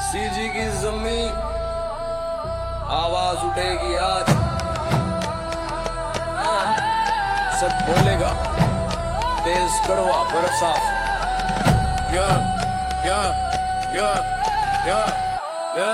CG की जमीन आवाज उठेगी आज, सच बोलेगा तेज कड़वा बरसा। या या या या या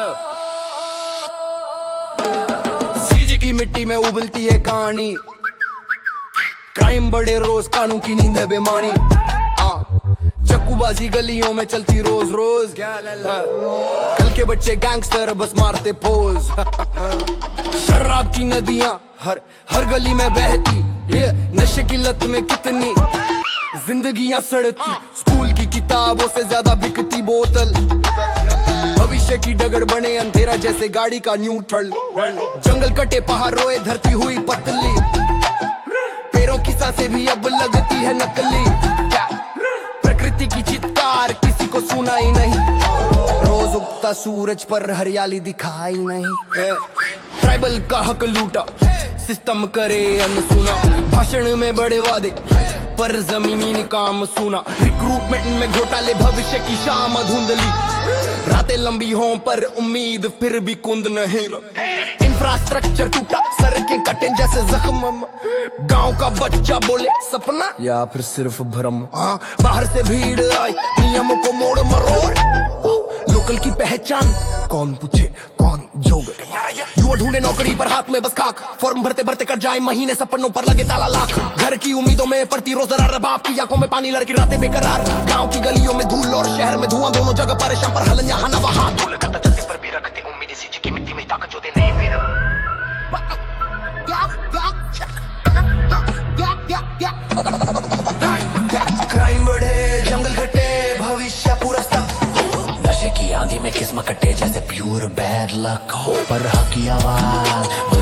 सीजी की मिट्टी में उबलती है कहानी, क्राइम बड़े रोज, कानून की नींद है बेमानी। चक्कूबाजी गलियों में चलती रोज रोज, कल के बच्चे गैंगस्टर बस मारते पोज। शराब की नदियां हर गली में बहती, ये नशे की लत में कितनी जिंदगियां सड़ती। स्कूल की किताबों से ज्यादा बिकती बोतल, भविष्य की डगर बने अंधेरा जैसे गाड़ी का न्यूट्रल। जंगल कटे पहाड़ रोए, धरती हुई पतली, पैरों की सांसें भी अब लगती है नकली। प्रकृति की चित्कार किसी को सुना ही नहीं, रोज उगता सूरज पर हरियाली दिखाई नहीं। ट्राइबल का हक लूटा, सिस्टम करे अनसुना, भाषण में बड़े वादे पर जमीनी काम सुना। रिक्रूटमेंट में घोटाले, भविष्य की शाम धुंधली, रातें लंबी हों पर उम्मीद फिर भी कुंद नहीं। इंफ्रास्ट्रक्चर टूटा, सड़कें कटे जैसे जख्म, गांव का बच्चा बोले सपना या फिर सिर्फ भ्रम। बाहर से भीड़ आई, नियमों को मोड़ मरोड़, लोकल की पहचान कौन पूछे कौन जोग। युवा ढूंढे नौकरी पर हाथ में बस खाक, फॉर्म भरते भरते कट जाए महीने, सपनों पर लगे ताला लाख। घर की उम्मीदों में पड़ती रोज दरार, बाप की आंखों में पानी, लड़की रातें बेकरार। गांव की गलियों में धूल और शहर में धुआं, दोनों जगह परेशान पर हलन यहाँ न वहाँ। पर भी रखते उम्मीद, सीजी की मिट्टी में ताकत जो दे नहीं फिर। क्राइम बढ़े, जंगल घटे, भविष्य पूरा स्तब्ध, नशे की आंधी में किस्म कटे जैसे प्योर बैड लक हो। पर हक की आवाज